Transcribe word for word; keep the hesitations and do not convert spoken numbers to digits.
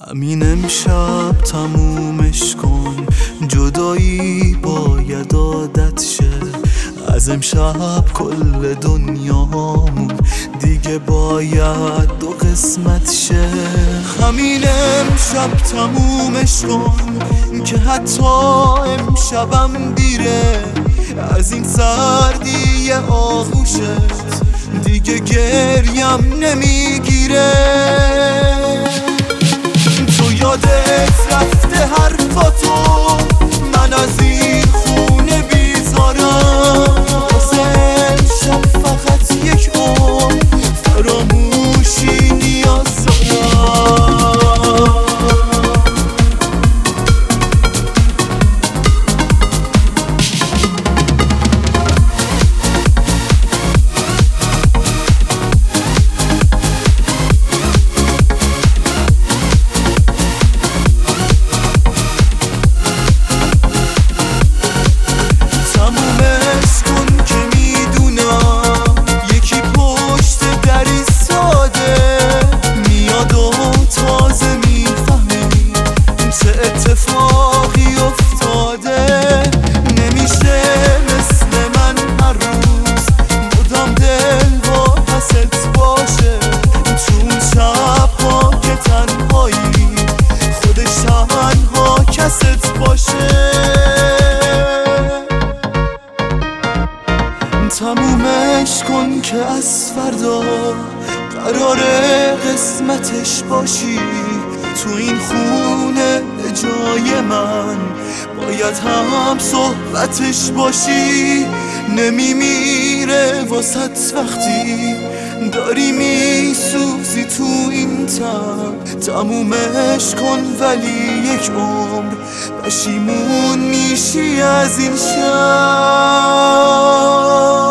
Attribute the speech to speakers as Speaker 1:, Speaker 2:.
Speaker 1: همین امشب تمومش کن، جدایی باید عادت شه. از امشب کل دنیامون دیگه باید دو قسمت شه. همین امشب تمومش کن که حتی امشبم دیره. از این سردی آغوشت دیگه گریم نمیگیره. تو یادت رفته حرفاتو، من از این خونه بیزارم. واسه امشب فقط یک عمر فراموشی نیاز دارم. اتفاقی افتاده نمیشه مثل من هر روز مدام دل با پست باشه. تو اون شب‌ها که تنهایی خودش تنها کست باشه. تمومش کن که از فردا قراره قسمتش باشی. تو این خونه جای من باید هم صحبتش باشی. نمیمیره واسط وقتی داری میسوزی تو این تب. تمومش کن ولی یک عمر پشیمون میشی از این شب.